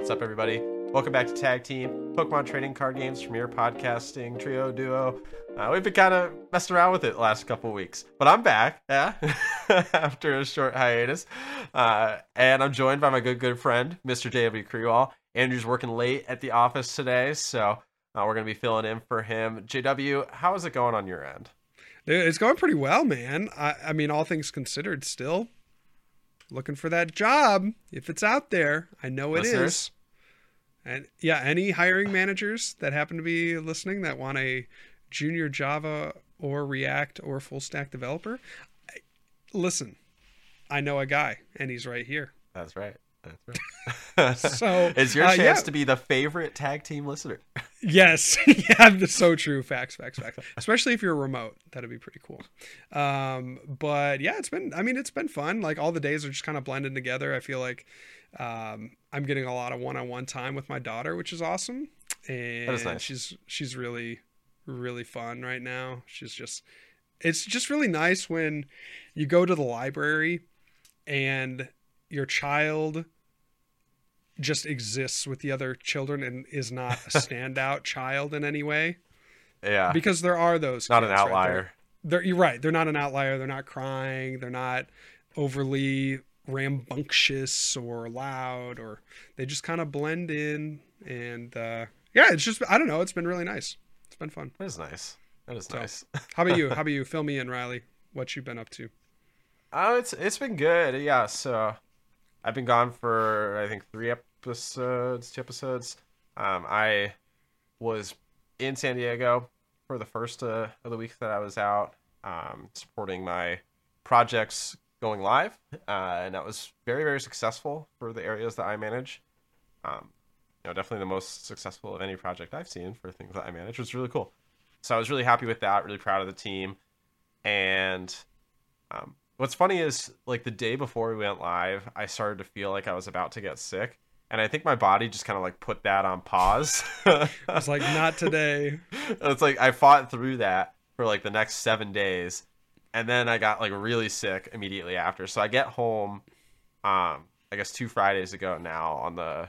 What's up, everybody? Welcome back to Tag Team, Pokemon Trading Card Games from your podcasting trio duo. We've been kind of messing around with it the last couple weeks, but I'm back, yeah, after a short hiatus. And I'm joined by my good friend, Mr. J.W. Kriwall. Andrew's working late at the office today, so we're going to be filling in for him. JW, how is it going on your end? It's going pretty well, man. I mean, all things considered, still looking for that job. If it's out there, I know it is. And yeah, any hiring managers that happen to be listening that want a junior Java or React or full stack developer, listen, I know a guy and he's right here. That's right. So it's your chance to be the favorite tag team listener. Yes. Yeah, that's so true. Facts. Especially if you're remote, that'd be pretty cool. But yeah, it's been fun. Like all the days are just kind of blending together. I feel like I'm getting a lot of one-on-one time with my daughter, which is awesome. And that is nice. She's really, really fun right now. It's just really nice when you go to the library and your child just exists with the other children and is not a standout child in any way. Yeah. Because there are those not kids, an outlier. Right? You're right. They're not an outlier. They're not crying. They're not overly rambunctious or loud, or they just kind of blend in. And yeah, it's just, I don't know. It's been really nice. It's been fun. That is nice. Nice. How about you? Fill me in, Riley. What you been up to? Oh, it's been good. Yeah. So I've been gone for, I think, 2 episodes. I was in San Diego for the first of the week that I was out, supporting my projects going live, and that was very, very successful for the areas that I manage. Definitely the most successful of any project I've seen for things that I manage, which was really cool. So I was really happy with that, really proud of the team. And what's funny is, like, the day before we went live, I started to feel like I was about to get sick. And I think my body just kind of like put that on pause. It's like, not today. It's like I fought through that for like the next 7 days. And then I got like really sick immediately after. So I get home, I guess 2 Fridays ago now on the,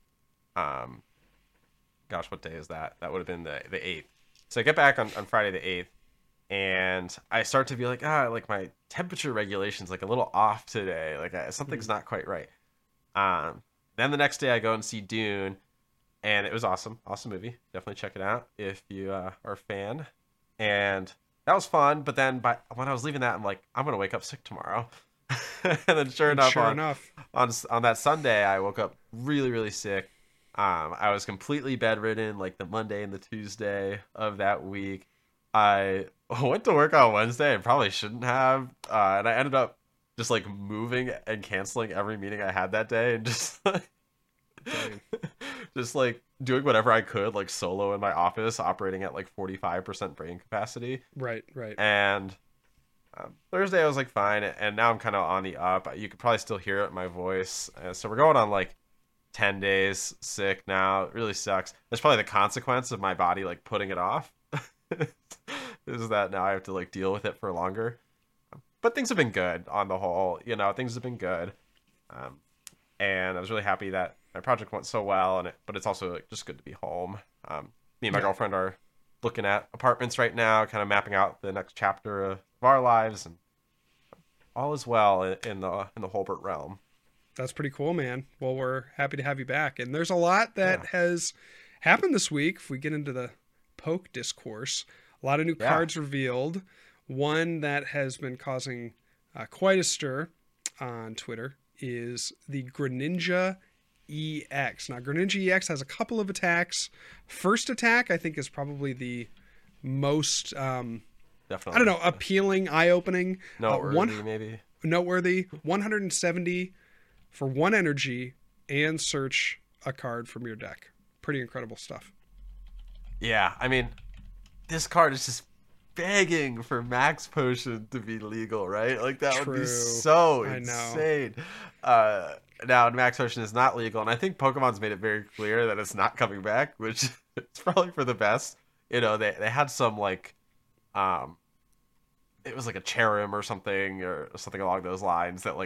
gosh, what day is that? That would have been the 8th. So I get back on Friday the 8th. And I start to be like, like my temperature regulation's like a little off today. Like something's not quite right. Then the next day I go and see Dune, and it was awesome. Awesome movie. Definitely check it out if you are a fan. And that was fun. But then when I was leaving that, I'm like, I'm going to wake up sick tomorrow. And then sure enough, on that Sunday, I woke up really, really sick. I was completely bedridden like the Monday and the Tuesday of that week. I went to work on Wednesday and probably shouldn't have. And I ended up just like moving and canceling every meeting I had that day, and just like doing whatever I could, like solo in my office, operating at like 45% brain capacity. Right. And Thursday I was like fine, and now I'm kind of on the up. You could probably still hear it in my voice. So we're going on like 10 days sick now. It really sucks. That's probably the consequence of my body like putting it off. Is that now I have to like deal with it for longer. But things have been good on the whole. Things have been good. And I was really happy that my project went so well. But it's also like just good to be home. Me and my girlfriend are looking at apartments right now, kind of mapping out the next chapter of our lives, and all is well in the Holbert realm. That's pretty cool, man. Well, we're happy to have you back. And there's a lot that has happened this week. If we get into the poke discourse, a lot of new cards revealed. One that has been causing quite a stir on Twitter is the Greninja EX. Now, Greninja EX has a couple of attacks. First attack, I think, is probably the most, definitely, I don't know, appealing, eye-opening. Noteworthy. 170 for 1 energy and search a card from your deck. Pretty incredible stuff. Yeah, I mean, this card is just begging for Max Potion to be legal, right? Like that would be so insane. Now Max Potion is not legal, and I think Pokemon's made it very clear that it's not coming back, which it's probably for the best. They had some like it was like a Cherim or something along those lines that like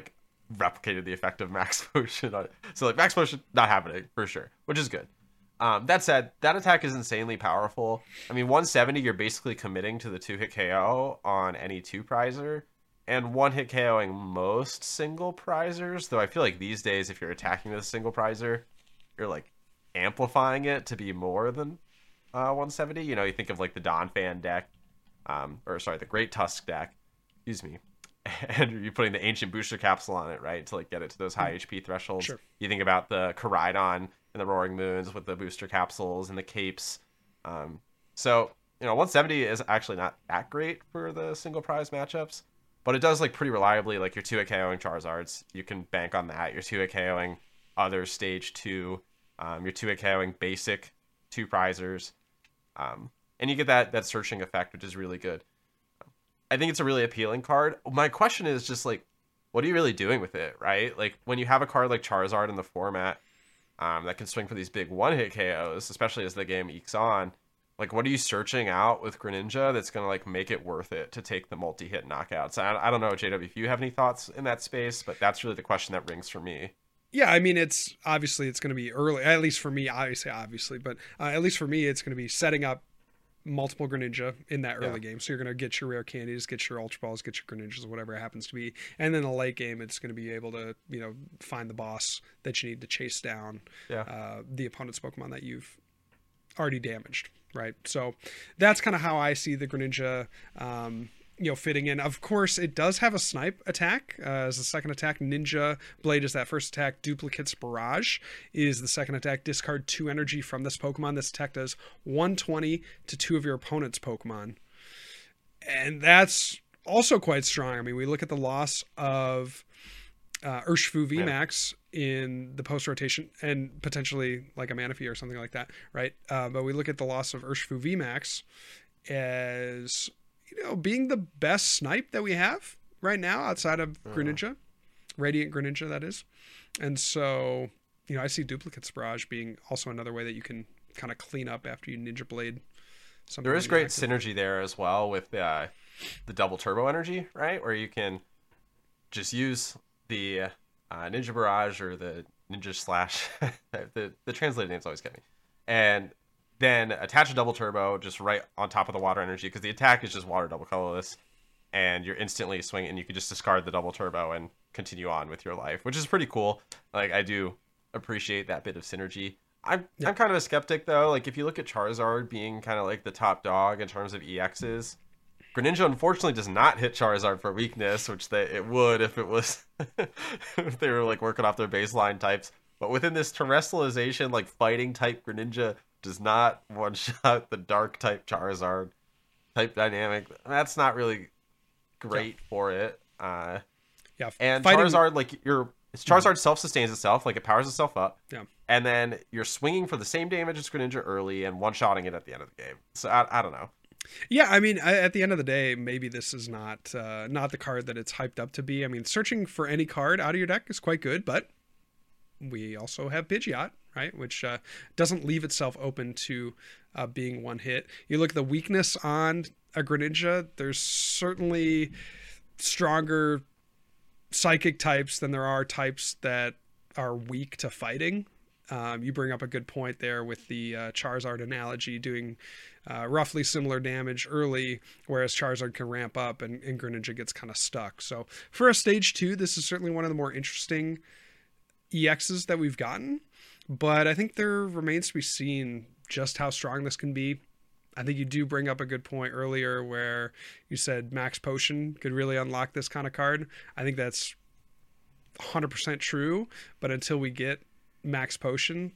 replicated the effect of Max Potion on it. So like Max Potion not happening for sure, which is good. That said, that attack is insanely powerful. I mean, 170, you're basically committing to the 2-hit KO on any 2-prizer, and 1-hit KOing most single prizers, though I feel like these days, if you're attacking with a single prizer, you're like amplifying it to be more than 170. You know, you think of like the Donphan deck, the Great Tusk deck, excuse me, and you're putting the Ancient Booster Capsule on it, right, to like get it to those high HP thresholds. Sure. You think about the Koraidon and the Roaring Moons with the booster capsules and the capes. So, you know, 170 is actually not that great for the single prize matchups, but it does like pretty reliably, like your 2-hit KOing Charizards. You can bank on that. Your 2-hit KOing other stage 2, your 2-hit KOing basic 2-prizers. And you get that searching effect, which is really good. I think it's a really appealing card. My question is just like, what are you really doing with it, right? Like when you have a card like Charizard in the format, that can swing for these big 1-hit KOs, especially as the game ekes on. Like, what are you searching out with Greninja that's going to, like, make it worth it to take the multi-hit knockouts? I don't know, JW, if you have any thoughts in that space, but that's really the question that rings for me. Yeah, I mean, it's going to be early, at least for me, obviously, but at least for me, it's going to be setting up multiple Greninja in that early game. So you're going to get your rare candies, get your Ultra Balls, get your Greninjas, whatever it happens to be. And then the late game, it's going to be able to, you know, find the boss that you need to chase down the opponent's Pokemon that you've already damaged, right? So that's kind of how I see the Greninja, fitting in. Of course, it does have a snipe attack as the second attack. Ninja Blade is that first attack. Duplicate's Barrage is the second attack. Discard 2 energy from this Pokemon. This attack does 120 to 2 of your opponent's Pokemon. And that's also quite strong. I mean, we look at the loss of Urshifu VMAX in the post-rotation and potentially like a Manaphy or something like that, right? But we look at the loss of Urshifu VMAX as, you know, being the best snipe that we have right now outside of Greninja, Radiant Greninja, that is. And so, you know, I see Duplicate's Barrage being also another way that you can kind of clean up after you Ninja Blade. There is great synergy there as well with the double turbo energy, right? Where you can just use the Ninja Barrage or the Ninja Slash. the translated names always get me. And then attach a double turbo just right on top of the water energy, because the attack is just water double colorless, and you're instantly swinging, and you can just discard the double turbo and continue on with your life, which is pretty cool. Like, I do appreciate that bit of synergy. I'm kind of a skeptic though. Like, if you look at Charizard being kind of like the top dog in terms of EXs, Greninja unfortunately does not hit Charizard for weakness, which it would if it was if they were like working off their baseline types. But within this terrestrialization, like fighting type Greninja does not one-shot the dark type Charizard type dynamic. That's not really great for it. And Charizard, like Charizard self-sustains itself, like it powers itself up. Yeah. And then you're swinging for the same damage as Greninja early and one-shotting it at the end of the game. So I don't know. Yeah, I mean, at the end of the day, maybe this is not the card that it's hyped up to be. I mean, searching for any card out of your deck is quite good, but we also have Pidgeot, right, which doesn't leave itself open to being one hit. You look at the weakness on a Greninja, there's certainly stronger psychic types than there are types that are weak to fighting. You bring up a good point there with the Charizard analogy, doing roughly similar damage early, whereas Charizard can ramp up and Greninja gets kind of stuck. So for a stage 2, this is certainly one of the more interesting EXs that we've gotten, but I think there remains to be seen just how strong this can be. I think you do bring up a good point earlier where you said Max Potion could really unlock this kind of card. I think that's 100% true, but until we get Max Potion,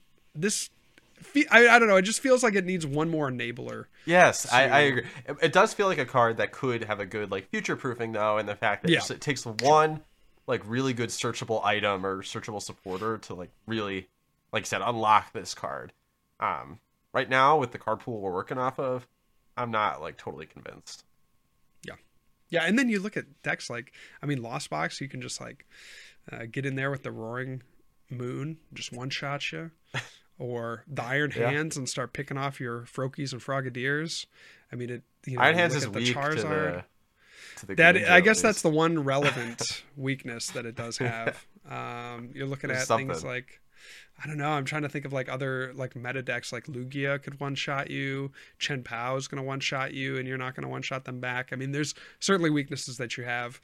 I don't know, it just feels like it needs one more enabler. Yes, I agree. It does feel like a card that could have a good like future proofing though, and the fact that it takes one like really good searchable item or searchable supporter to like really, like I said, unlock this card. Right now with the card pool we're working off of, I'm not like totally convinced. Yeah, and then you look at decks like, I mean, Lost Box, you can just like get in there with the Roaring Moon, just one shot you, or the Iron Hands and start picking off your Froakies and Frogadiers. I mean, Iron Hands is weak to the that. I guess that's the one relevant weakness that it does have. You're looking There's at something. things like, I don't know. I'm trying to think of like other like meta decks, like Lugia could one shot you. Chen Pao is going to one shot you, and you're not going to one shot them back. I mean, there's certainly weaknesses that you have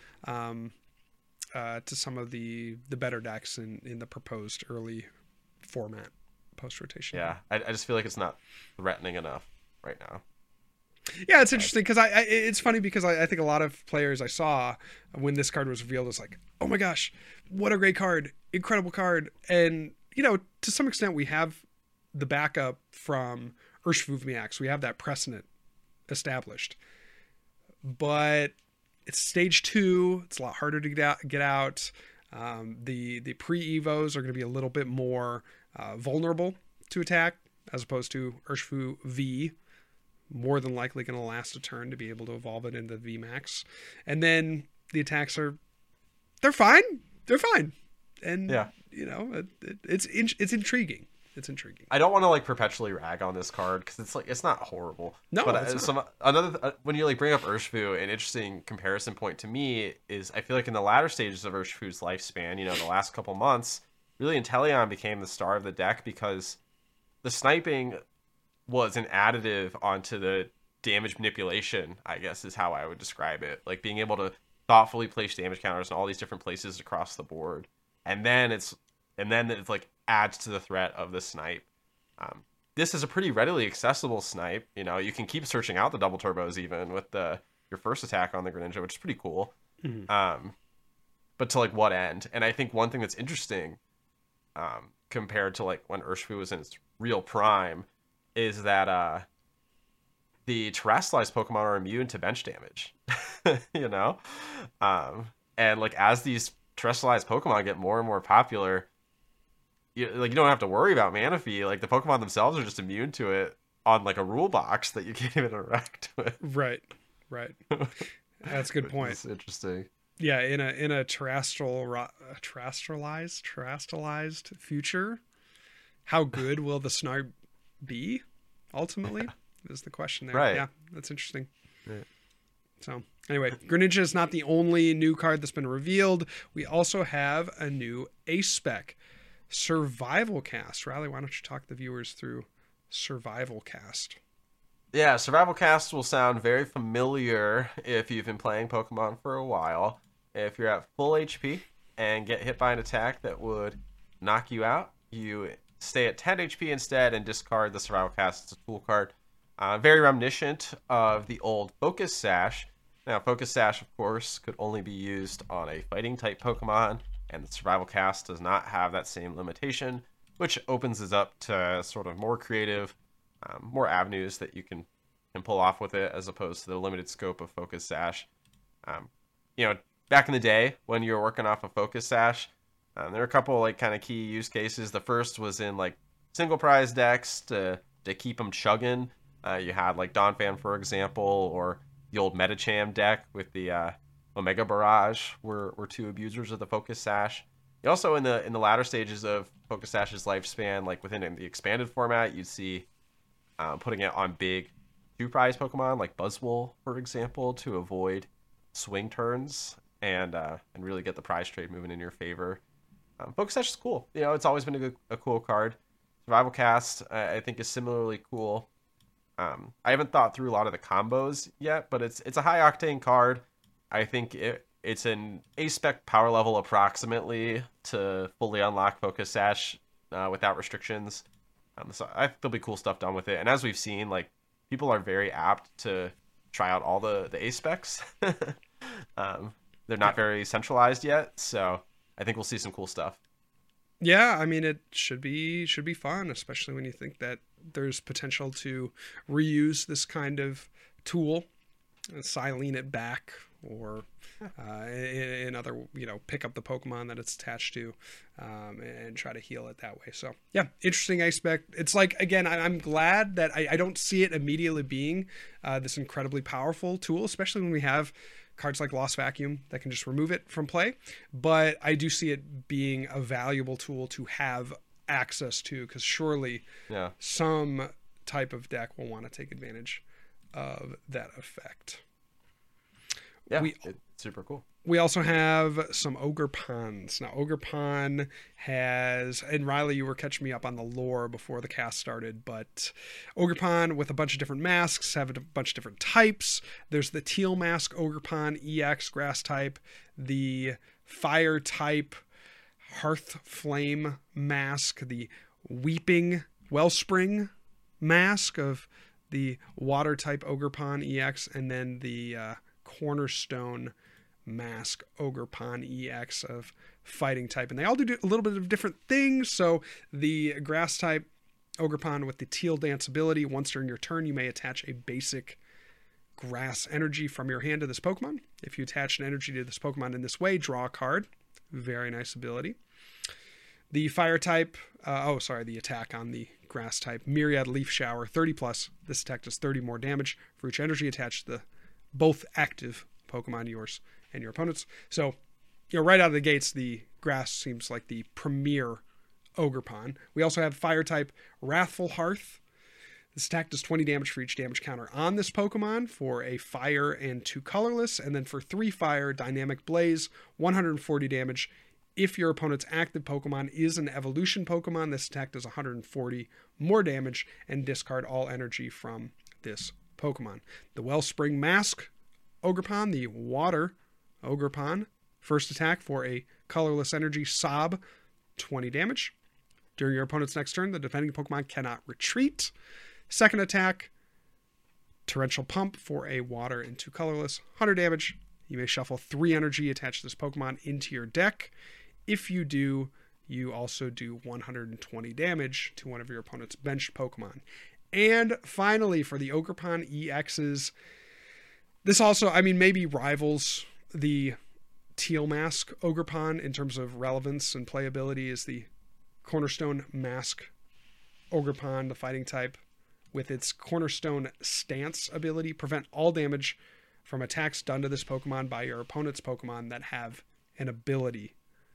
to some of the better decks in the proposed early format post rotation. Yeah, I just feel like it's not threatening enough right now. Yeah, it's interesting because it's funny because I think a lot of players I saw when this card was revealed was like, oh my gosh, what a great card, incredible card. And you know, to some extent we have the backup from Urshifu VMAX. We have that precedent established, but it's stage 2. It's a lot harder to get out. The pre evos are going to be a little bit more vulnerable to attack as opposed to Urshifu V. More than likely going to last a turn to be able to evolve it into VMAX. And then the attacks they're fine. They're fine. And, yeah, you know, it's intriguing. It's intriguing. I don't want to like perpetually rag on this card because it's like, it's not horrible. No, but when you like bring up Urshifu, an interesting comparison point to me is I feel like in the latter stages of Urshifu's lifespan, you know, the last couple months, really Inteleon became the star of the deck because the sniping was an additive onto the damage manipulation, I guess is how I would describe it. Like being able to thoughtfully place damage counters in all these different places across the board. And then it's like adds to the threat of the snipe. This is a pretty readily accessible snipe. You know, you can keep searching out the double turbos even with your first attack on the Greninja, which is pretty cool. Mm-hmm. But to like what end? And I think one thing that's interesting, compared to like when Urshifu was in its real prime, is that the terrestrialized Pokemon are immune to bench damage. You know? And like as these terrestrialized Pokemon get more and more popular, you don't have to worry about Manaphy. Like the Pokemon themselves are just immune to it on like a rule box that you can't even interact with. Right. That's a good point. It's interesting. Yeah, in a terrestrialized future, how good will the Snarp be ultimately is the question there. Right. Yeah, that's interesting. Right. So anyway, Greninja is not the only new card that's been revealed. We also have a new ace spec, Survival Cast. Riley, why don't you talk the viewers through Survival Cast? Yeah, Survival Cast will sound very familiar if you've been playing Pokemon for a while. If you're at full HP and get hit by an attack that would knock you out, you stay at 10 HP instead and discard the Survival Cast. It's a tool card. Very reminiscent of the old Focus Sash. Now, Focus Sash, of course, could only be used on a fighting type Pokemon, and the Survival Cast does not have that same limitation, which opens it up to sort of more creative, more avenues that you can pull off with it as opposed to the limited scope of Focus Sash. Back in the day when you were working off a Focus Sash, there were a couple like kind of key use cases. The first was in like single prize decks to keep them chugging. You had like Donphan, for example, or the old Medicham deck with the Omega Barrage were two abusers of the Focus Sash. You also in the latter stages of Focus Sash's lifespan, like within the expanded format, you'd see putting it on big 2-prize Pokemon like Buzzwole, for example, to avoid swing turns and really get the prize trade moving in your favor. Focus Sash is cool. You know, it's always been a cool card. Survival Cast, I think, is similarly cool. I haven't thought through a lot of the combos yet, but it's a high octane card. I think it's an A-spec power level approximately to fully unlock Focus Sash without restrictions. So I think there'll be cool stuff done with it. And as we've seen, like people are very apt to try out all the A-specs. They're not very centralized yet, so I think we'll see some cool stuff. Yeah, I mean it should be fun, especially when you think that there's potential to reuse this kind of tool, silene it back, or in other, pick up the Pokemon that it's attached to, and try to heal it that way. So yeah, interesting aspect. It's like, again, I'm glad that I don't see it immediately being this incredibly powerful tool, especially when we have cards like Lost Vacuum that can just remove it from play. But I do see it being a valuable tool to have access to, because surely some type of deck will want to take advantage of that effect. Yeah, it's super cool. we also have some Ogerpons. Now, Ogerpon has, and Riley, you were catching me up on the lore before the cast started, but Ogerpon with a bunch of different masks, have a bunch of different types. There's the Teal Mask Ogerpon EX grass type, the Fire type Hearth Flame mask, the Weeping Wellspring mask of the Water type Ogerpon EX, and then the Cornerstone mask Ogerpon EX of fighting type, and they all do a little bit of different things. So the grass type Ogerpon with the Teal Dance ability, once during your turn you may attach a basic grass energy from your hand to this Pokemon. If you attach an energy to this Pokemon in this way, draw a card. Very nice ability. The fire type, the attack on the grass type, Myriad Leaf Shower, 30 plus. This attack does 30 more damage for each energy attached to the both active Pokemon, yours and your opponent's. So, right out of the gates, the grass seems like the premier Ogerpon. We also have fire type Wrathful Hearth. This attack does 20 damage for each damage counter on this Pokemon for a fire and 2 colorless, and then for 3 fire, Dynamic Blaze, 140 damage. If your opponent's active Pokemon is an evolution Pokemon, this attack does 140 more damage and discard all energy from this Pokemon. The Wellspring Mask Ogerpon, the Water Ogerpon, first attack for a colorless energy Sob, 20 damage. During your opponent's next turn, the defending Pokemon cannot retreat. Second attack, Torrential Pump for a water and 2 colorless, 100 damage. You may shuffle 3 energy attached to this Pokemon into your deck. If you do, you also do 120 damage to one of your opponent's benched Pokemon. And finally, for the Ogerpon EXs, this also, maybe rivals the Teal Mask Ogerpon in terms of relevance and playability, is the Cornerstone Mask Ogerpon, the fighting type, with its Cornerstone Stance ability. Prevent all damage from attacks done to this Pokemon by your opponent's Pokemon that have an ability.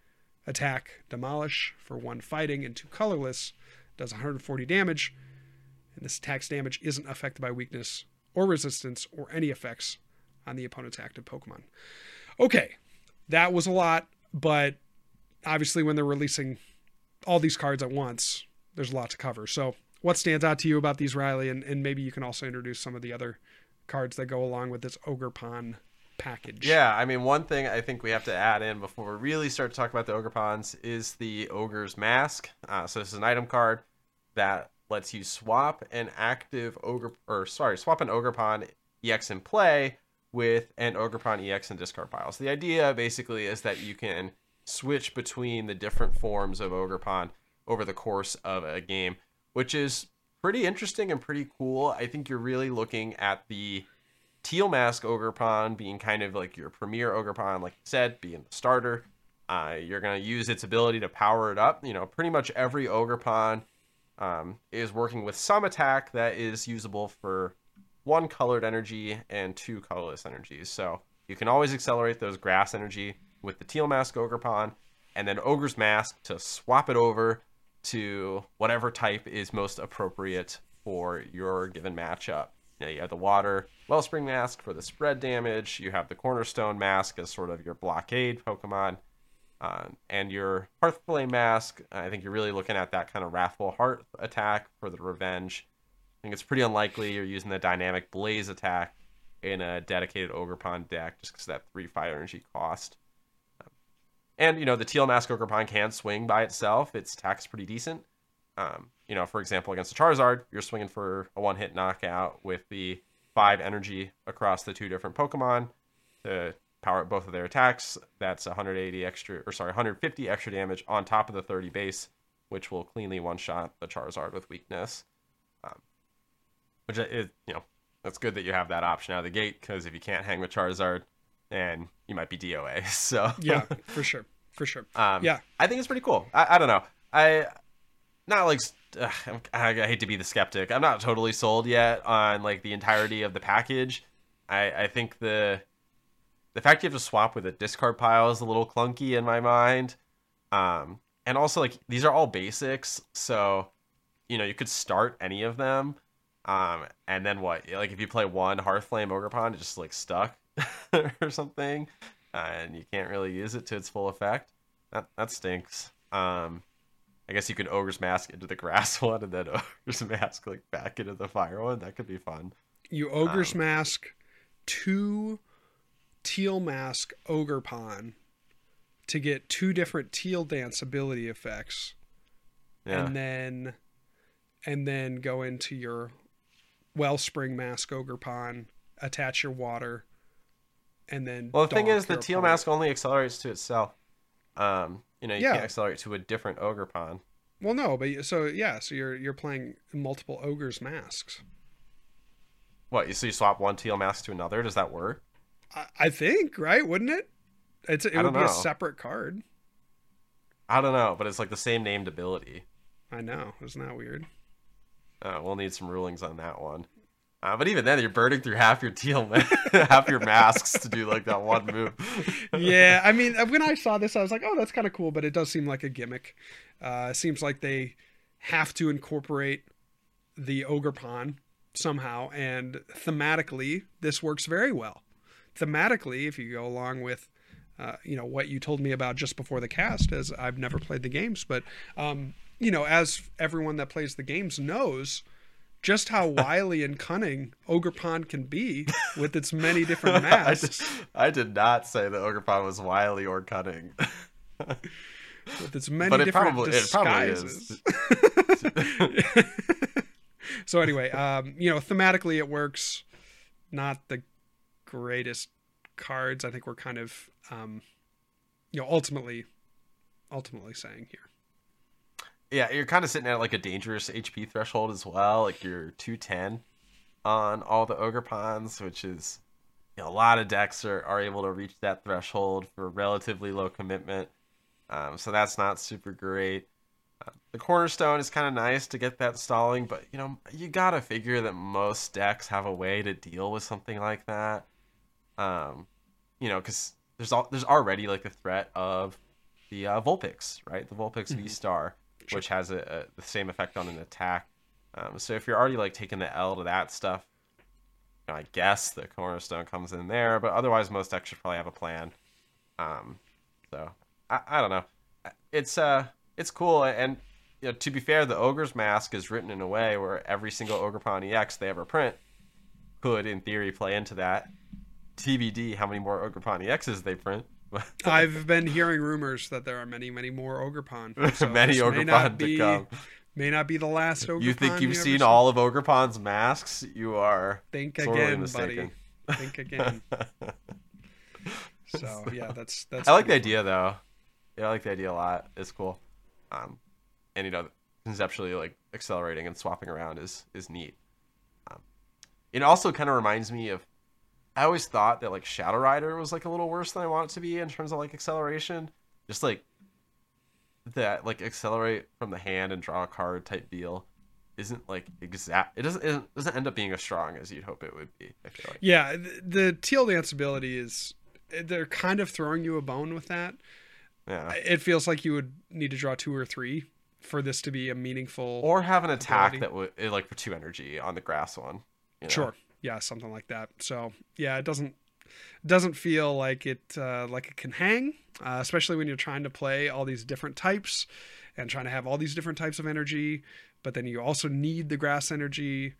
Attack Demolish for 1 fighting and 2 colorless, does 140 damage, and this attack's damage isn't affected by weakness or resistance or any effects on the opponent's active Pokemon. Okay, that was a lot, but obviously when they're releasing all these cards at once, there's a lot to cover. So what stands out to you about these, Riley? And maybe you can also introduce some of the other cards that go along with this Ogerpon package. Yeah, one thing I think we have to add in before we really start to talk about the Ogerpons is the Ogre's Mask. So this is an item card that lets you swap an Ogerpon EX in play with an Ogerpon EX in discard piles. The idea basically is that you can switch between the different forms of Ogerpon over the course of a game, which is pretty interesting and pretty cool. I think you're really looking at the Teal Mask Ogerpon being kind of like your premier Ogerpon, like you said, being the starter. You're going to use its ability to power it up. Pretty much every Ogerpon is working with some attack that is usable for 1 colored energy and 2 colorless energies. So you can always accelerate those grass energy with the Teal Mask Ogerpon, and then Ogre's Mask to swap it over to whatever type is most appropriate for your given matchup. You have the Water Wellspring Mask for the spread damage. You have the Cornerstone Mask as sort of your blockade Pokemon. And your Hearth Flame Mask, I think you're really looking at that kind of Wrathful Heart attack for the revenge. I think it's pretty unlikely you're using the Dynamic Blaze attack in a dedicated Ogerpon deck just because of that 3 fire energy cost. And, the Teal Mask Ogerpon can swing by itself. Its attack's pretty decent. For example, against a Charizard, you're swinging for a 1-hit knockout with the 5 energy across the 2 different Pokemon to power up both of their attacks. That's 150 extra damage on top of the 30 base, which will cleanly one-shot the Charizard with weakness. Which is, that's good that you have that option out of the gate, because if you can't hang with Charizard, then you might be DOA. So yeah, for sure. Yeah, I think it's pretty cool. I don't know. I hate to be the skeptic. I'm not totally sold yet on the entirety of the package. I think the fact you have to swap with a discard pile is a little clunky in my mind. And also these are all basics, so you could start any of them. And then what? If you play 1 Hearthflame Ogerpon, it just stuck or something. and you can't really use it to its full effect. That stinks. I guess you could Ogre's Mask into the grass one and then Ogre's Mask like back into the fire one. That could be fun. You Ogre's Mask 2 Teal Mask Ogerpon to get 2 different Teal Dance ability effects. Yeah. And then go into your Wellspring Mask Ogerpon, attach your water, and then... Well, the thing is, the Teal Mask only accelerates to itself. You can't accelerate to a different Ogerpon. Well, no, but so you're playing multiple Ogre's Masks. What? So you swap one Teal Mask to another? Does that work? I think, right? Wouldn't it? It would be know. a separate card. I don't know, but it's like the same named ability. I know. Isn't that weird? We'll need some rulings on that one. But even then, you're burning through half your half your masks to do like that one move. Yeah, I mean, when I saw this, I was like, "Oh, that's kind of cool," but it does seem like a gimmick. It seems like they have to incorporate the Ogerpon somehow, and thematically, this works very well. Thematically, if you go along with, what you told me about just before the cast, as I've never played the games, but as everyone that plays the games knows, just how wily and cunning Ogerpon can be with its many different masks. I did not say that Ogerpon was wily or cunning. With its many different disguises. It probably is. So anyway, thematically it works. Not the greatest cards. I think we're kind of, ultimately saying here. Yeah, you're kind of sitting at like a dangerous HP threshold as well. Like you're 210 on all the Ogerpons, which is a lot of decks are able to reach that threshold for relatively low commitment. So that's not super great. The Cornerstone is kind of nice to get that stalling, but you gotta figure that most decks have a way to deal with something like that. Because there's already like the threat of the Vulpix, right? The Vulpix V-Star. Which has the same effect on an attack. So if you're already like taking the L to that stuff, I guess the Cornerstone comes in there. But otherwise, most decks should probably have a plan. So I don't know. It's cool, and to be fair, the Ogre's Mask is written in a way where every single Ogerpon EX they ever print could, in theory, play into that. TBD, how many more Ogerpon EXs they print. I've been hearing rumors that there are many, many more Ogerpon. So many Ogerpon to come. May not be be Ogerpon. You think you've seen all of Ogerpon's masks? You are think again, mistaken. Buddy. Think again. So yeah, that's. I like the idea though. Yeah, I like the idea a lot. It's cool. And conceptually, like accelerating and swapping around is neat. It also kind of reminds me of. I always thought that like Shadow Rider was like a little worse than I want it to be in terms of like acceleration. Just like that, like accelerate from the hand and draw a card type deal isn't like exact. It doesn't end up being as strong as you'd hope it would be. I feel like. Yeah, the Teal Dance ability is they're kind of throwing you a bone with that. Yeah, it feels like you would need to draw 2 or 3 for this to be a meaningful. Or have an attack that would like for 2 energy on the grass one. Sure. Yeah, something like that. So yeah, it doesn't feel like it can hang, especially when you're trying to play all these different types and trying to have all these different types of energy, but then you also need the grass energy.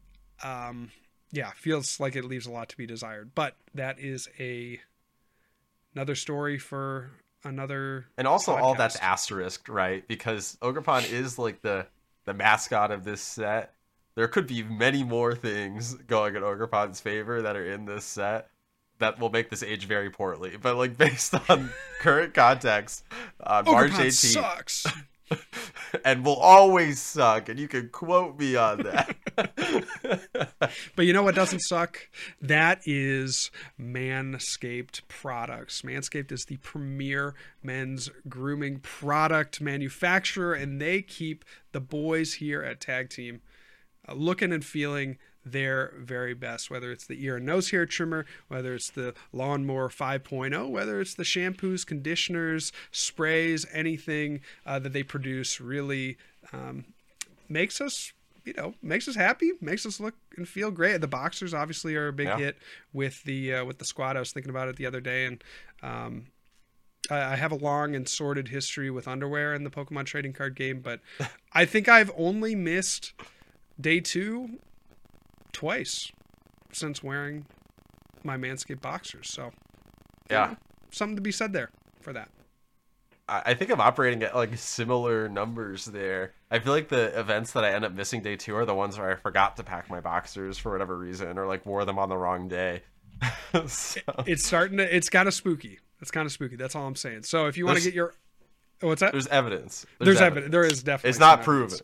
Feels like it leaves a lot to be desired. But that is another story for another. And also podcast. All that's asterisked, right? Because Ogerpon is like the mascot of this set. There could be many more things going in Ogerpon's favor that are in this set that will make this age very poorly. But like based on current context, March 18th sucks. And will always suck, and you can quote me on that. But you know what doesn't suck? That is Manscaped products. Manscaped is the premier men's grooming product manufacturer, and they keep the boys here at Tag Team looking and feeling their very best, whether it's the ear and nose hair trimmer, whether it's the lawnmower 5.0, whether it's the shampoos, conditioners, sprays, anything that they produce really makes us makes us happy, makes us look and feel great. The boxers obviously are a big hit with the squad. I was thinking about it the other day, and I have a long and sordid history with underwear in the Pokemon trading card game, but I think I've only missed day 2 twice since wearing my Manscaped boxers. So something to be said there for that. I think I'm operating at like similar numbers there. I feel like the events that I end up missing day 2 are the ones where I forgot to pack my boxers for whatever reason, or like wore them on the wrong day. So. It's kind of spooky. It's kind of spooky. That's all I'm saying. So if you want to get your, what's that? There's evidence. There's evidence. There is definitely. It's not proven.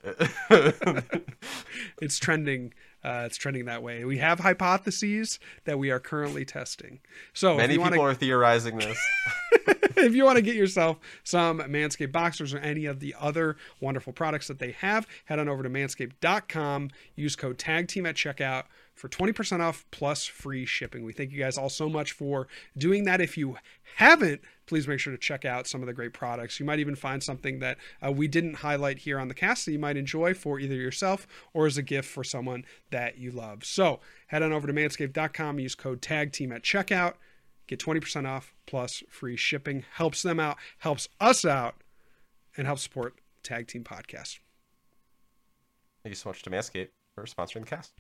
It's trending. It's trending that way. We have hypotheses that we are currently testing. So many people are theorizing this. If you want to get yourself some Manscaped boxers or any of the other wonderful products that they have, head on over to manscaped.com. Use code TAGTEAM at checkout for 20% off plus free shipping. We thank you guys all so much for doing that. If you haven't, please make sure to check out some of the great products. You might even find something that we didn't highlight here on the cast that you might enjoy for either yourself or as a gift for someone that you love. So head on over to manscaped.com. Use code TAGTEAM at checkout. Get 20% off plus free shipping. Helps them out, helps us out, and helps support Tag Team Podcast. Thank you so much to Manscaped for sponsoring the cast.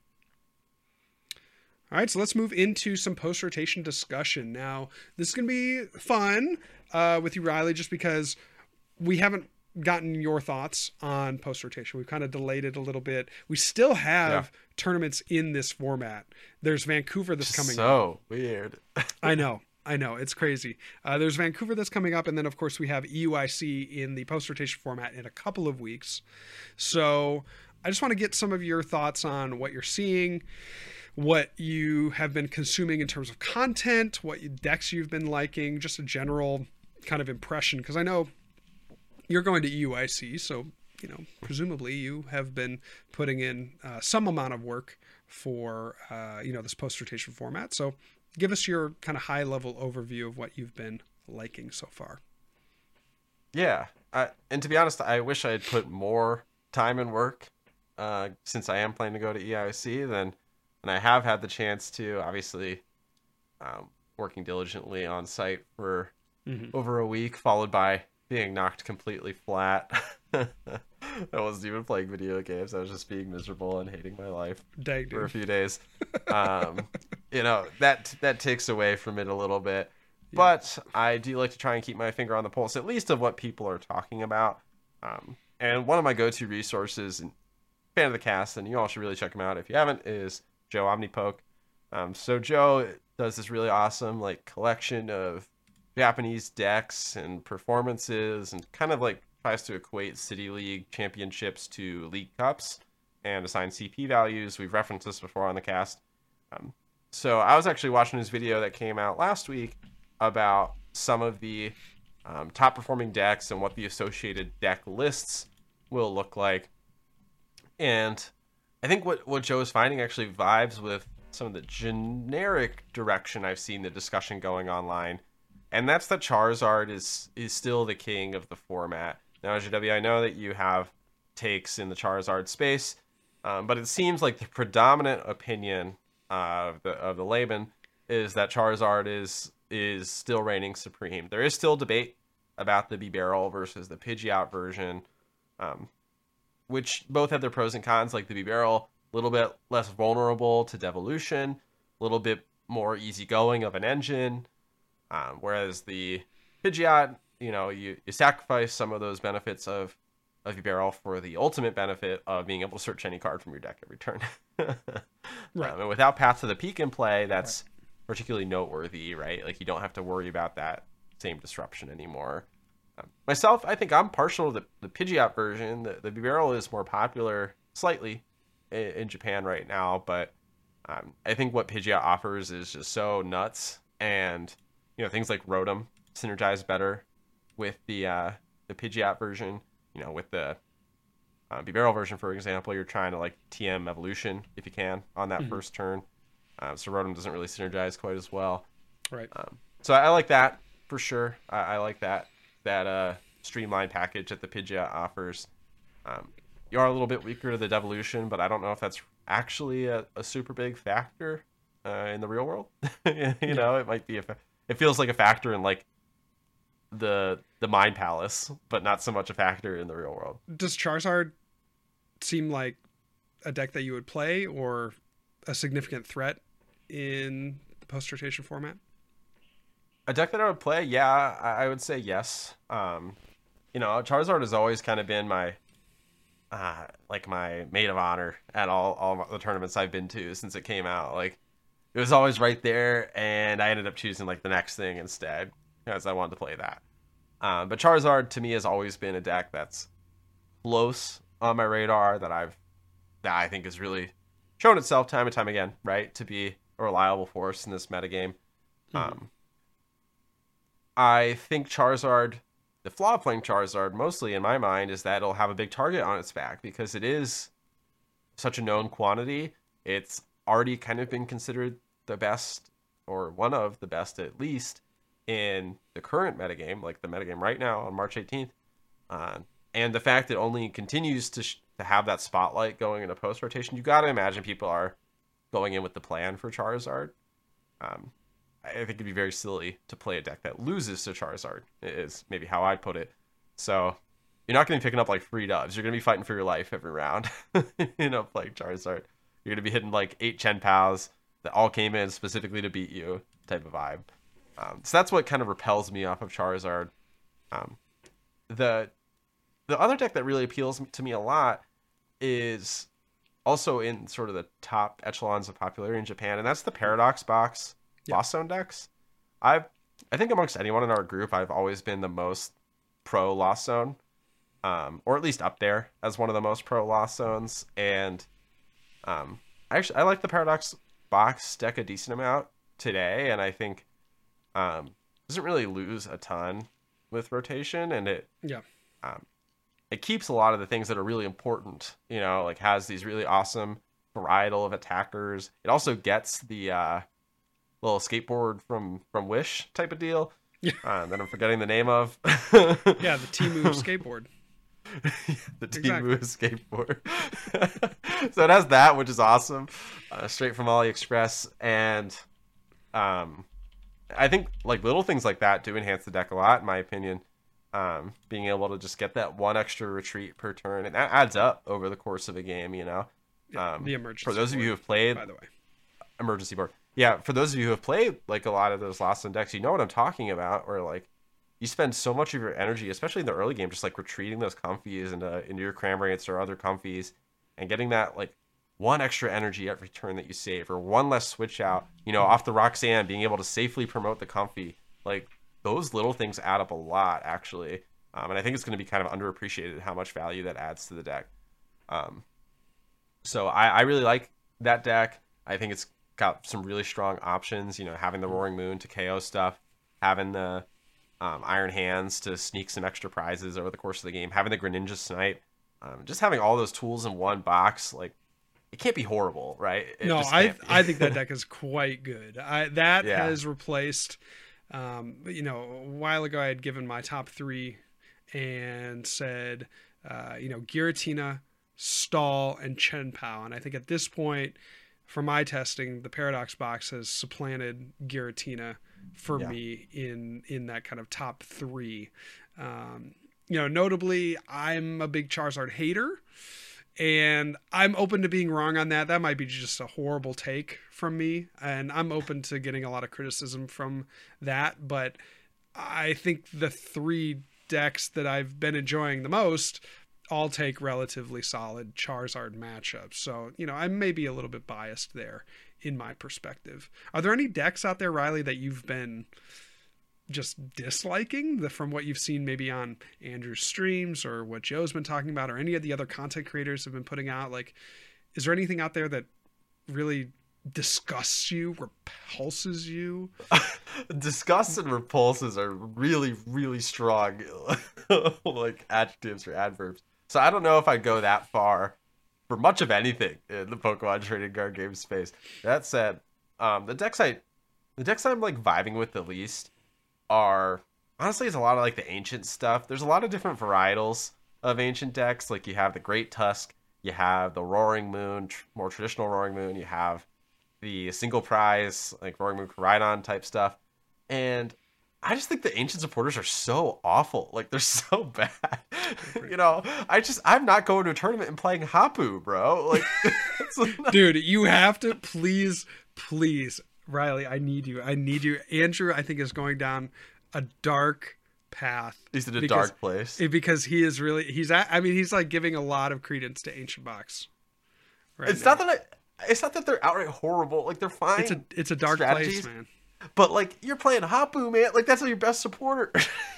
All right, so let's move into some post-rotation discussion. Now, this is going to be fun with you, Riley, just because we haven't gotten your thoughts on post-rotation. We've kind of delayed it a little bit. We still have tournaments in this format. There's Vancouver that's coming up. So weird. I know. It's crazy. There's Vancouver that's coming up, and then, of course, we have EUIC in the post-rotation format in a couple of weeks. So I just want to get some of your thoughts on what you're seeing, what you have been consuming in terms of content, what decks you've been liking, just a general kind of impression, because I know you're going to EUIC, so presumably you have been putting in some amount of work for this post-rotation format. So give us your kind of high-level overview of what you've been liking so far. Yeah, and to be honest, I wish I had put more time and work since I am planning to go to EIC and I have had the chance to, obviously, working diligently on site for over a week, followed by being knocked completely flat. I wasn't even playing video games. I was just being miserable and hating my life for a few days. That takes away from it a little bit. Yeah. But I do like to try and keep my finger on the pulse, at least of what people are talking about. And one of my go-to resources, and fan of the cast, and you all should really check him out if you haven't, is Joe Omnipoke. So Joe does this really awesome collection of Japanese decks and performances, and kind of tries to equate City League championships to League Cups and assign CP values. We've referenced this before on the cast. So I was actually watching his video that came out last week about some of the top performing decks and what the associated deck lists will look like. And I think what Joe is finding actually vibes with some of the generic direction I've seen the discussion going online. And that's that Charizard is still the king of the format. Now, JW, I know that you have takes in the Charizard space, but it seems like the predominant opinion of the layman is that Charizard is still reigning supreme. There is still debate about the Bibarel versus the Pidgeot version, which both have their pros and cons. Like the Bibarel, a little bit less vulnerable to devolution, a little bit more easygoing of an engine. Whereas the Pidgeot, you sacrifice some of those benefits of Bibarel for the ultimate benefit of being able to search any card from your deck every turn. Right. And without Path to the Peak in play, that's particularly noteworthy, right? You don't have to worry about that same disruption anymore. Myself, I think I'm partial to the Pidgeot version. The Bibarel is more popular slightly in Japan right now, but I think what Pidgeot offers is just so nuts, and things like Rotom synergize better with the Pidgeot version. With the Bibarel version, for example, you're trying to TM evolution if you can on that first turn. So Rotom doesn't really synergize quite as well. Right. So I like that for sure. I like that streamlined package that the Pidgeot offers. you are a little bit weaker to the devolution, but I don't know if that's actually a super big factor in the real world. You know, it might be it feels like a factor in like the Mind Palace, but not so much a factor in the real world. Does Charizard seem like a deck that you would play or a significant threat in the post-rotation format? A deck that I would play, yeah, I would say yes. You know, Charizard has always kind of been my like my maid of honor at all the tournaments I've been to since it came out. Like it was always right there, and I ended up choosing like the next thing instead because I wanted to play that. But Charizard to me has always been a deck that's close on my radar that I think has really shown itself time and time again, right, to be a reliable force in this metagame. I think Charizard, the flaw of playing Charizard mostly in my mind is that it'll have a big target on its back because it is such a known quantity. It's already kind of been considered the best, or one of the best at least, in the current metagame, like the metagame right now on March 18th. And the fact it only continues to have that spotlight going into post-rotation, you got to imagine people are going in with the plan for Charizard. I think it'd be very silly to play a deck that loses to Charizard, is maybe how I'd put it. So you're not going to be picking up like free dubs. You're going to be fighting for your life every round, you know, playing Charizard. You're going to be hitting like 8 Chen Pals that all came in specifically to beat you type of vibe. So that's what kind of repels me off of Charizard. The other deck that really appeals to me a lot is also in sort of the top echelons of popularity in Japan, and that's the Paradox Box Lost Zone decks. I think amongst anyone in our group, I've always been the most pro Lost Zone, or at least up there as one of the most pro Lost Zones. And I like the Paradox Box deck a decent amount today, and I think doesn't really lose a ton with rotation, and it keeps a lot of the things that are really important. You know, like has these really awesome varietal of attackers. It also gets the little skateboard from Wish type of deal that I'm forgetting the name of. Yeah, the Temu skateboard. The Temu skateboard. So it has that, which is awesome, straight from AliExpress. And I think like little things like that do enhance the deck a lot, in my opinion. Being able to just get that one extra retreat per turn, and that adds up over the course of a game, you know. The emergency for those board, of you who have played, by the way, emergency board. Yeah, for those of you who have played like a lot of those Lost Zone decks, you know what I'm talking about. Where like you spend so much of your energy, especially in the early game, just like retreating those Comfies into your Cramorants or other Comfies, and getting that like one extra energy every turn that you save, or one less switch out, you know, off the Roxanne, being able to safely promote the Comfy. Like those little things add up a lot, actually. And I think it's going to be kind of underappreciated how much value that adds to the deck. So I really like that deck. I think it's got some really strong options, you know, having the Roaring Moon to KO stuff, having the Iron Hands to sneak some extra prizes over the course of the game, having the Greninja Snipe, just having all those tools in one box, like, it can't be horrible, right? I think that deck is quite good. Has replaced, you know, a while ago I had given my top 3 and said, you know, Giratina, Stall, and Chen Pao. And I think at this point, for my testing, the Paradox Box has supplanted Giratina for me in that kind of top 3. You know, notably, I'm a big Charizard hater, and I'm open to being wrong on that. That might be just a horrible take from me, and I'm open to getting a lot of criticism from that. But I think the 3 decks that I've been enjoying the most all take relatively solid Charizard matchups. So, you know, I may be a little bit biased there in my perspective. Are there any decks out there, Riley, that you've been just disliking from what you've seen maybe on Andrew's streams or what Joe's been talking about or any of the other content creators have been putting out? Like, is there anything out there that really disgusts you, repulses you? Disgust and repulses are really, really strong like adjectives or adverbs. So I don't know if I'd go that far for much of anything in the Pokemon trading card game space. That said, the decks I'm like vibing with the least are honestly, it's a lot of like the ancient stuff. There's a lot of different varietals of ancient decks. Like you have the Great Tusk, you have the Roaring Moon, more traditional Roaring Moon, you have the single prize, like Roaring Moon Koraidon type stuff. And I just think the ancient supporters are so awful. Like they're so bad. I'm not going to a tournament and playing Hapu, bro. Like dude, you have to please, Riley, I need you. Andrew, I think, is going down a dark path. He's in a dark place. Because he's like giving a lot of credence to Ancient Box. It's not that they're outright horrible. Like they're fine. It's a dark place, man. But like you're playing Hapu, man. Like that's your best supporter.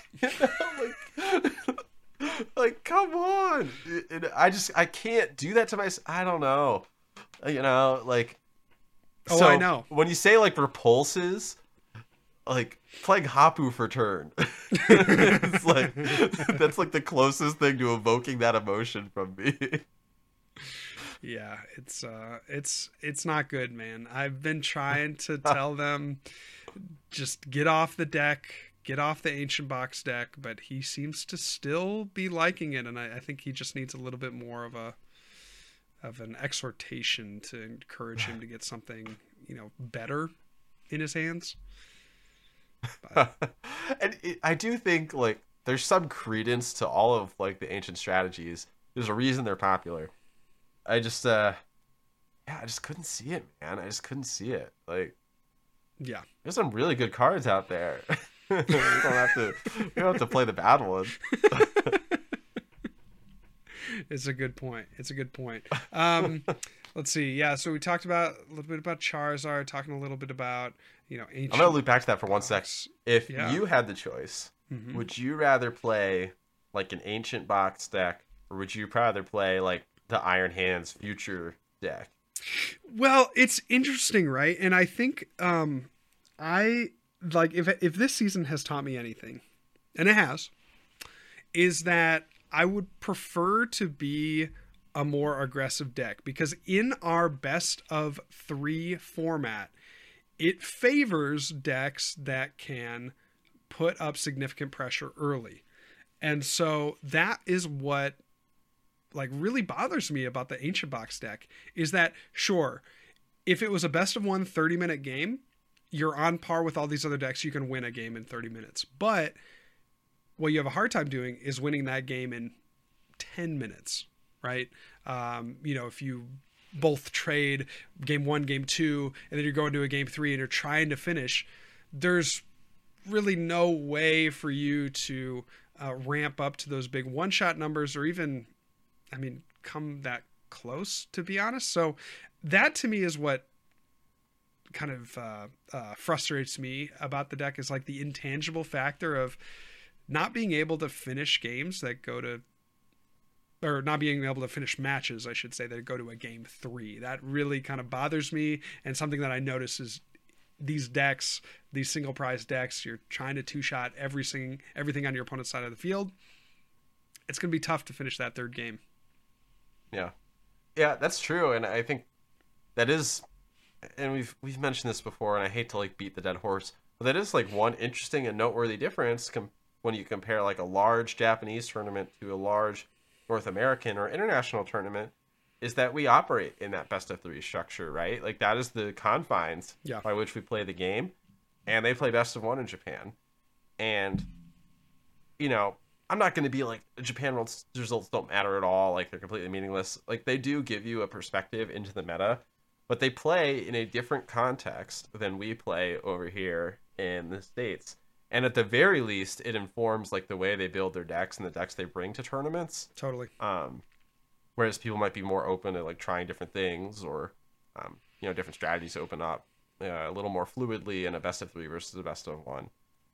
Like come on. I can't do that to myself. I don't know. Like. Oh, I know. When you say like repulses, like playing Hapu for turn, it's like that's like the closest thing to evoking that emotion from me. Yeah, it's not good, man. I've been trying to tell them just get off the deck, get off the Ancient Box deck, but he seems to still be liking it, and I think he just needs a little bit more of an exhortation to encourage him to get something, better in his hands. And I do think like there's some credence to all of like the ancient strategies. There's a reason they're popular. I just couldn't see it, man. I just couldn't see it. Like, yeah, there's some really good cards out there. You don't have to play the bad ones. It's a good point. Let's see. Yeah, so we talked about a little bit about Charizard, talking a little bit about, ancient. I'm going to loop back to that for 1 sec. If you had the choice, would you rather play like an Ancient Box deck, or would you rather play like the Iron Hands Future deck? Well, it's interesting, right? And I think I like if this season has taught me anything, and it has, is that I would prefer to be a more aggressive deck, because in our best of 3 format, it favors decks that can put up significant pressure early. And so that is what like really bothers me about the Ancient Box deck, is that sure, if it was a best of 1 30-minute game, you're on par with all these other decks. You can win a game in 30 minutes. But what you have a hard time doing is winning that game in 10 minutes, right? If you both trade game 1, game 2, and then you're going to a game 3 and you're trying to finish, there's really no way for you to ramp up to those big one-shot numbers, or even, come that close, to be honest. So that to me is what kind of frustrates me about the deck, is like the intangible factor of not being able to finish games that go to, or not being able to finish matches, I should say, that go to a game 3. That really kind of bothers me, and something that I notice is these decks, these single prize decks, you're trying to 2-shot everything on your opponent's side of the field. It's going to be tough to finish that third game. Yeah, that's true, and I think that is, and we've mentioned this before, and I hate to like beat the dead horse, but that is like one interesting and noteworthy difference when you compare like a large Japanese tournament to a large North American or international tournament, is that we operate in that best of 3 structure, right? Like that is the confines by which we play the game, and they play best of 1 in Japan. And I'm not going to be like Japan results don't matter at all, like they're completely meaningless. Like they do give you a perspective into the meta, but they play in a different context than we play over here in the States. And at the very least, it informs like the way they build their decks and the decks they bring to tournaments. Totally. Whereas people might be more open to like trying different things, or different strategies open up a little more fluidly in a best of 3 versus a best of 1.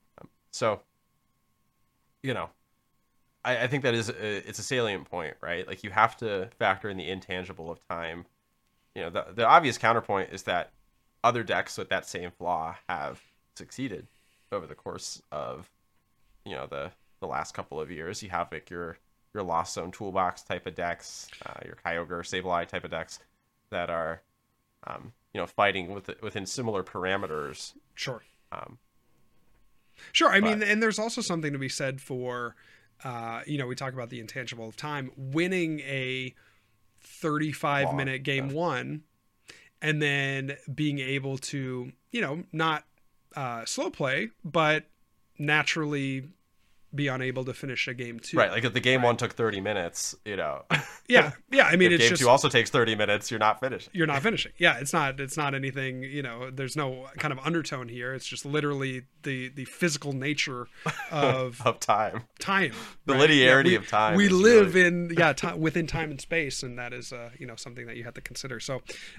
I think that it's a salient point, right? Like you have to factor in the intangible of time. The obvious counterpoint is that other decks with that same flaw have succeeded over the course of the last couple of years. You have like your Lost Zone Toolbox type of decks, your Kyogre Sableye type of decks that are fighting within similar parameters. Sure. Sure. I mean, and there's also something to be said for we talk about the intangible of time, winning a 35-minute game one, and then being able to, not slow play, but naturally be unable to finish a game two. Right, like if the game one took 30 minutes, Yeah. I mean, if it's game just two also takes 30 minutes, you're not finishing. You're not finishing. Yeah, it's not anything. There's no kind of undertone here. It's just literally the physical nature of of time. Time. The linearity of time. We live in within time and space, and that is something that you have to consider. So,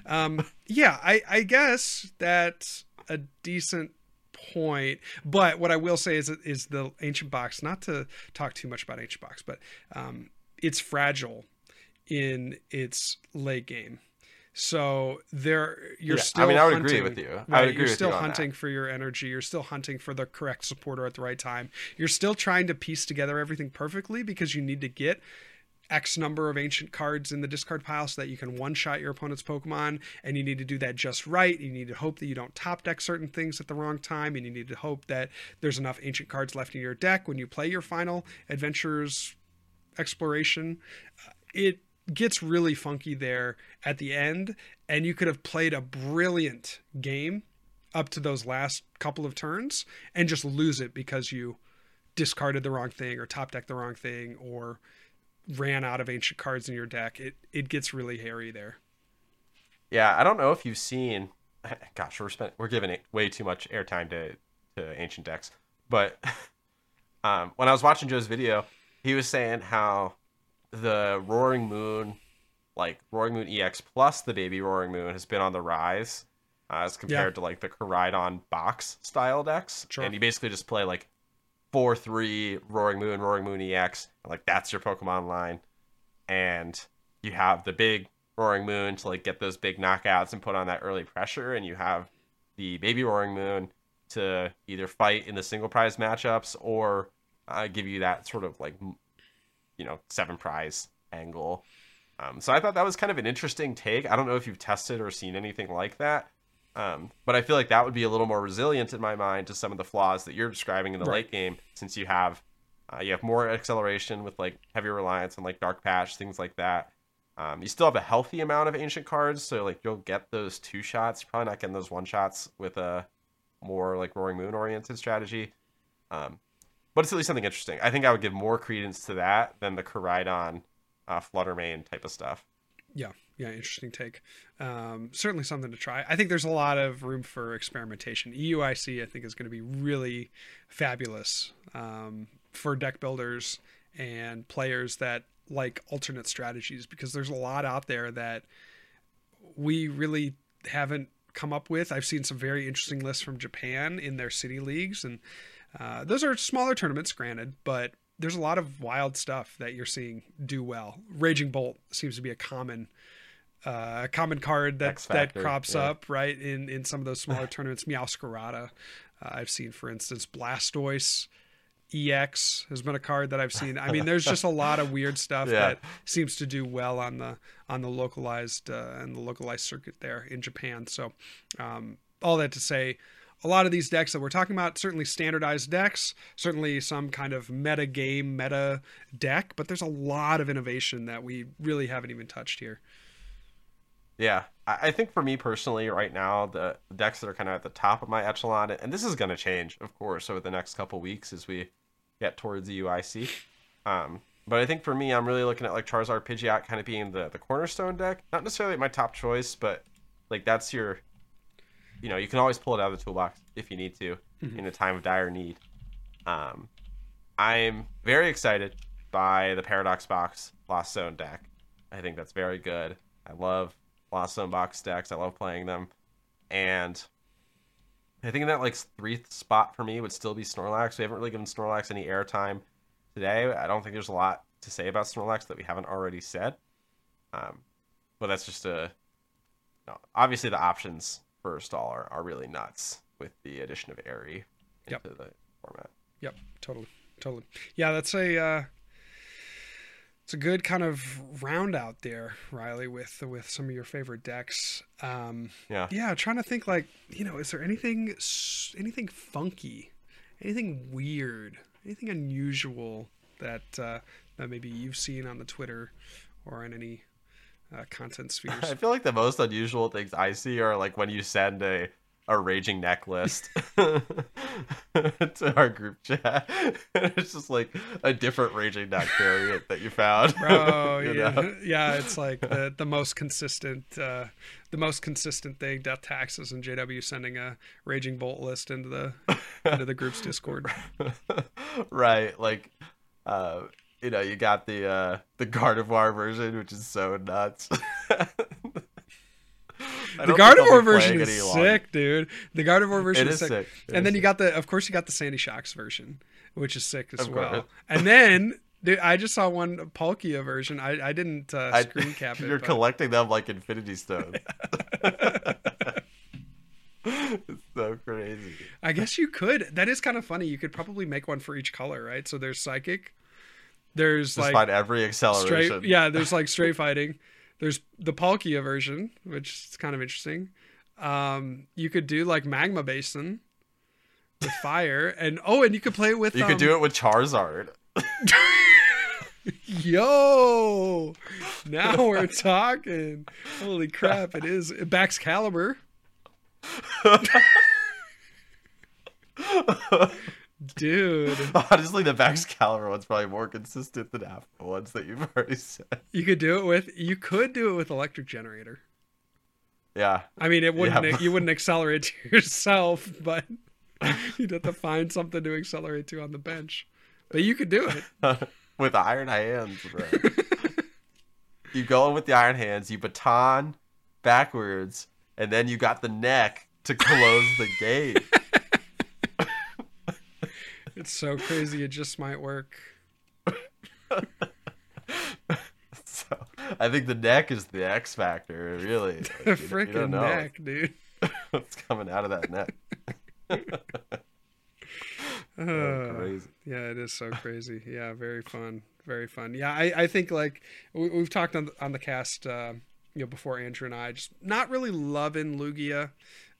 I guess that's a decent point, but what I will say is the Ancient Box, not to talk too much about Ancient Box, but it's fragile in its late game. So you're still I would hunting, agree with you. Right? I would agree you're with still you on hunting that. for your energy. You're still hunting for the correct supporter at the right time. You're still trying to piece together everything perfectly because you need to get X number of ancient cards in the discard pile so that you can one-shot your opponent's Pokemon, and you need to do that just right. You need to hope that you don't top deck certain things at the wrong time, and you need to hope that there's enough ancient cards left in your deck when you play your final Adventures Exploration. It gets really funky there at the end, and you could have played a brilliant game up to those last couple of turns and just lose it because you discarded the wrong thing or top decked the wrong thing or ran out of ancient cards in your deck. It gets really hairy there. Yeah, I don't know if you've seen. Gosh, we're giving it way too much airtime to ancient decks. But when I was watching Joe's video, he was saying how the Roaring Moon EX plus the Baby Roaring Moon has been on the rise as compared to like the Koraidon box style decks. Sure. And you basically just play like 4-3 Roaring Moon EX, and like that's your Pokemon line, and you have the big Roaring Moon to like get those big knockouts and put on that early pressure, and you have the Baby Roaring Moon to either fight in the single prize matchups or give you that sort of like 7 prize angle. So I thought that was kind of an interesting take. I don't know if you've tested or seen anything like that. But I feel like that would be a little more resilient in my mind to some of the flaws that you're describing in the late game, since you have more acceleration with like heavier reliance on like Dark Patch, things like that. You still have a healthy amount of ancient cards, so like you'll get those 2 shots. You're probably not getting those 1 shots with a more like Roaring Moon oriented strategy. But it's at least something interesting. I think I would give more credence to that than the Koraidon Fluttermane type of stuff. Yeah, interesting take. Certainly something to try. I think there's a lot of room for experimentation. EUIC, I think, is going to be really fabulous for deck builders and players that like alternate strategies, because there's a lot out there that we really haven't come up with. I've seen some very interesting lists from Japan in their city leagues, and those are smaller tournaments, granted, but there's a lot of wild stuff that you're seeing do well. Raging Bolt seems to be a common card that crops up right in some of those smaller tournaments. Meowscarada, I've seen, for instance. Blastoise EX has been a card that I've seen. I mean, there's just a lot of weird stuff that seems to do well on the localized circuit there in Japan. So all that to say, a lot of these decks that we're talking about, certainly standardized decks, certainly some kind of meta deck, but there's a lot of innovation that we really haven't even touched here. Yeah, I think for me personally right now, the decks that are kind of at the top of my echelon, and this is going to change, of course, over the next couple weeks as we get towards the UIC. But I think for me, I'm really looking at like Charizard Pidgeot kind of being the cornerstone deck. Not necessarily my top choice, but like that's your, you can always pull it out of the toolbox if you need to in a time of dire need. I'm very excited by the Paradox Box Lost Zone deck. I think that's very good. I love Lost Zone box decks. I love playing them. And I think in that like 3rd spot for me would still be Snorlax. We haven't really given Snorlax any airtime today. I don't think there's a lot to say about Snorlax that we haven't already said. But that's just obviously the options for Stall are really nuts with the addition of Airy into the format. Yep, totally. Yeah, that's it's a good kind of round out there, Riley, with some of your favorite decks. Trying to think like, is there anything funky, anything weird, anything unusual that that maybe you've seen on the Twitter or in any content spheres? I feel like the most unusual things I see are like when you send a raging neck list to our group chat. It's just like a different raging neck variant that you found. Bro, You yeah, know? yeah, it's like the most consistent thing. Death Taxes and JW sending a raging bolt list into the group's Discord. Right, like you got the Gardevoir version, which is so nuts. The Gardevoir version is sick, dude. The Gardevoir version is sick. And then you got the Sandy Shocks version, which is sick as well. And then, dude, I just saw one Palkia version. I didn't screen cap it. You're collecting them like Infinity Stones. It's so crazy. I guess you could. That is kind of funny. You could probably make one for each color, right? So there's Psychic. There's just find every acceleration. There's like Stray Fighting. There's the Palkia version, which is kind of interesting. You could do like Magma Basin with fire, and you could play with. You could do it with Charizard. Yo, now we're talking. Holy crap! It is Baxcalibur. Dude, honestly, the Baxcalibur one's probably more consistent than half the ones that you've already said. You could do it with Electric Generator. Yeah, I mean, you wouldn't accelerate to yourself, but you'd have to find something to accelerate to on the bench. But you could do it with Iron Hands, bro. You go in with the Iron Hands, you baton backwards, and then you got the neck to close the game. It's so crazy. It just might work. So, I think the neck is the X factor, really. The freaking neck, dude. What's coming out of that neck? Crazy. Yeah, it is so crazy. Yeah, very fun. Very fun. Yeah, I think like we've talked on the cast, before, Andrew and I, just not really loving Lugia.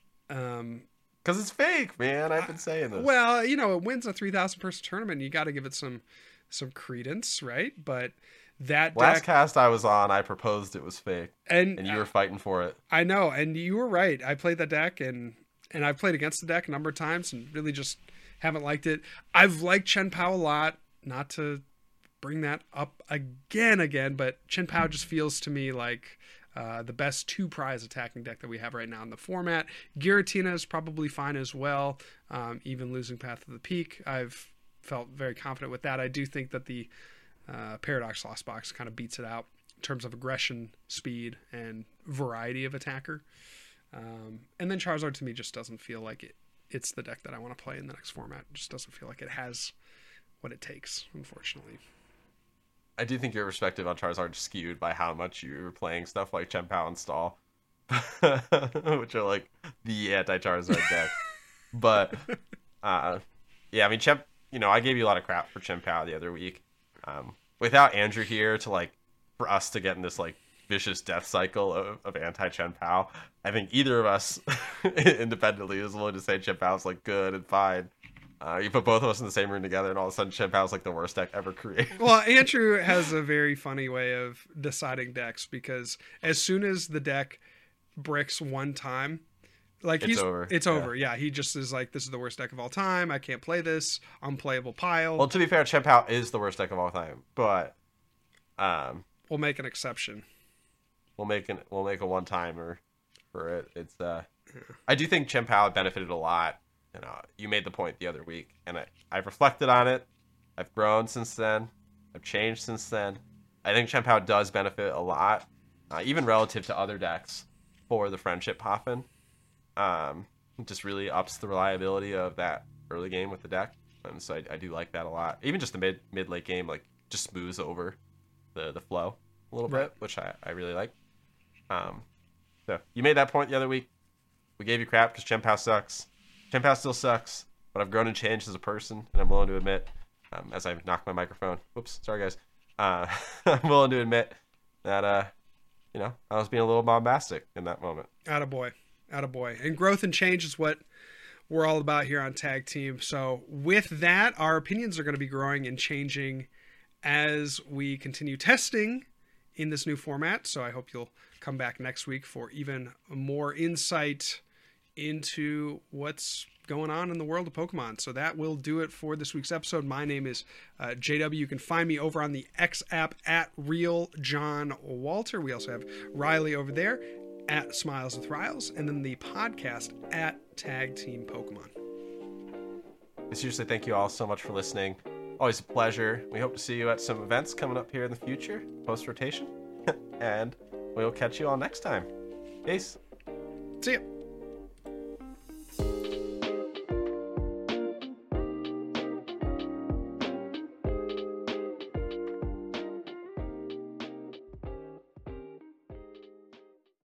Because it's fake, man. I've been saying this. Well, it wins a 3,000 person tournament. You got to give it some credence, right? But that last cast I was on, I proposed it was fake, and you were fighting for it. I know, and you were right. I played that deck, and I've played against the deck a number of times, and really just haven't liked it. I've liked Chen Pao a lot. Not to bring that up again, but Chen Pao just feels to me like the best 2-prize attacking deck that we have right now in the format. Giratina is probably fine as well. Even losing Path of the Peak, I've felt very confident with that. I do think that the Paradox Lost Box kind of beats it out in terms of aggression, speed, and variety of attacker. And then Charizard to me just doesn't feel like it's the deck that I want to play in the next format. It just doesn't feel like it has what it takes, unfortunately. I do think your perspective on Charizard is skewed by how much you were playing stuff like Chen Pao and Stall, which are like the anti-Charizard deck. But yeah, I mean, I gave you a lot of crap for Chen Pao the other week. Without Andrew here for us to get in this like vicious death cycle of anti-Chen Pao, I think either of us independently is willing to say Chen Pao's like good and fine. You put both of us in the same room together, and all of a sudden, Chen Pao's like the worst deck ever created. Well, Andrew has a very funny way of deciding decks, because as soon as the deck bricks one time, like it's over. It's over. Yeah, he just is like, this is the worst deck of all time. I can't play this. Unplayable pile. Well, to be fair, Chen Pao is the worst deck of all time, but we'll make an exception. We'll make a one-timer for it. It's I do think Chen Pao benefited a lot. You made the point the other week, and I've reflected on it. I've grown since then. I've changed since then. I think Chen Pao does benefit a lot, even relative to other decks, for the Friendship Poffin. It just really ups the reliability of that early game with the deck, and so I do like that a lot. Even just the mid-late game, like, just smooths over the flow a little bit, which I really like. So you made that point the other week. We gave you crap because Chen Pao sucks. Chen Pao still sucks, but I've grown and changed as a person, and I'm willing to admit, as I knock my microphone. Whoops, sorry guys. I'm willing to admit that I was being a little bombastic in that moment. Attaboy. And growth and change is what we're all about here on Tag Team. So with that, our opinions are going to be growing and changing as we continue testing in this new format. So I hope you'll come back next week for even more insight into what's going on in the world of Pokemon. So that will do it for this week's episode. My name is JW. You can find me over on the X app at Real John Walter. We also have Riley over there at Smiles with Riles, and then the podcast at Tag Team Pokemon. Seriously, thank you all so much for listening. Always a pleasure. We hope to see you at some events coming up here in the future, post-rotation. And we'll catch you all next time. Peace. See ya.